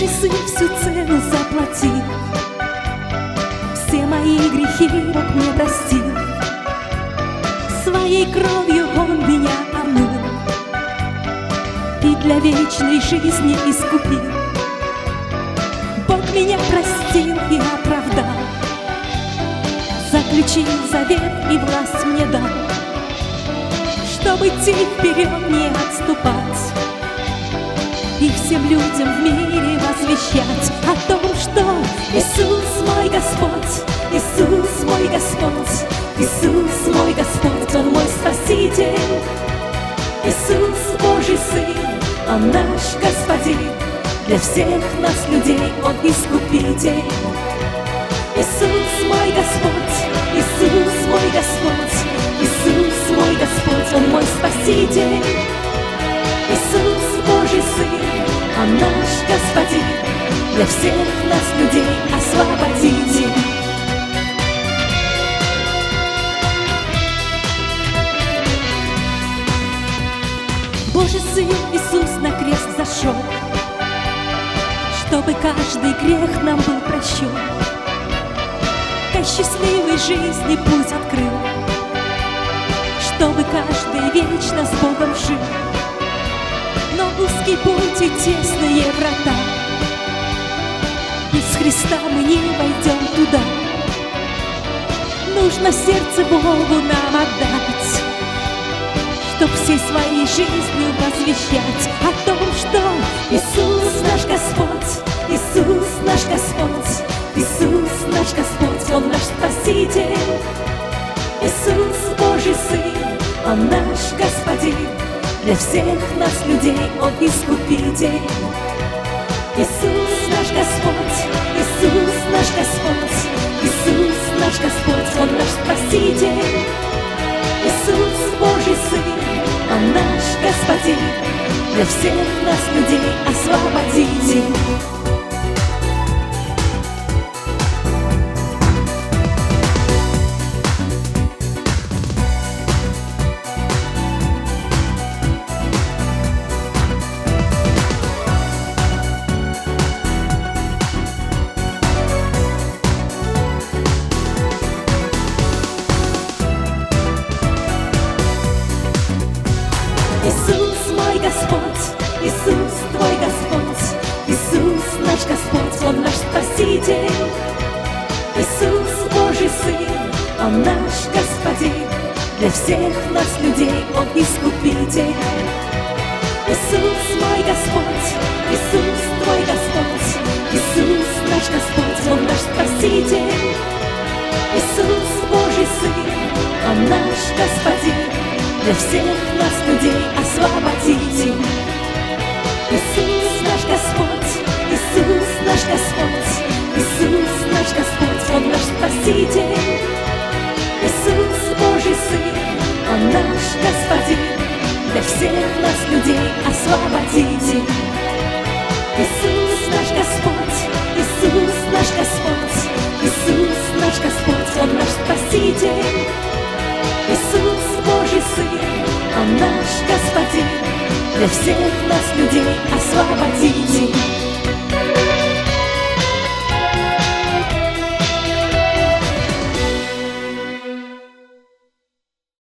Божий Сын всю цену заплатил, все мои грехи Бог мне простил, своей кровью Он меня омыл и для вечной жизни искупил. Бог меня простил и оправдал, заключил завет и власть мне дал, чтобы идти вперед, не отступать и всем людям в мире возвещать о том, что Иисус мой Господь, Иисус мой Господь, Иисус мой Господь, Он мой Спаситель. Иисус Божий Сын, Он наш Господин, для всех нас, людей, Он искупитель. Иисус мой Господь, Иисус мой Господь, Иисус мой Господь, Он мой Спаситель. Иисус Божий Сын, Он наш Господин, для всех нас, людей, освободитель. Божий Сын Иисус на крест зашел, чтобы каждый грех нам был прощен, ко счастливой жизни путь открыл, чтобы каждый вечно с Богом жил. Но узкий путь и тесные врата, без Христа мы не войдем туда. Нужно сердце Богу нам отдать, чтоб всей своей жизнью возвещать о том, что Иисус наш Господь, Иисус наш Господь, Иисус наш Господь, Он наш Спаситель. Иисус Божий Сын, Он наш Господин, для всех нас, людей, Он искупитель. Иисус наш Господь, Иисус наш Господь, Иисус наш Господь, Он наш Спаситель. Иисус Божий Сын, Он наш Господин, для всех нас, людей, освободитель. Иисус мой Господь, Иисус твой Господь, Иисус наш Господь, Он наш Спаситель. Иисус Божий Сын, Он наш Господин, для всех нас, людей, Он искупитель. Иисус мой Господь, Иисус твой Господь, Иисус наш Господь, Он наш Спаситель. Иисус Божий Сын, Он наш Господин, для всех нас, людей, освободитель. Иисус наш Господь, Иисус наш Господь, Иисус наш Господь, Он наш Спаситель. Иисус Божий Сын, Он наш Господин, для всех нас, людей, освободитель. Иисус наш Господь, Иисус наш Господь, Иисус наш Господь, Он наш Спаситель. Иисус Божий Сын, Он наш Господин, для всех нас, людей, освободитель.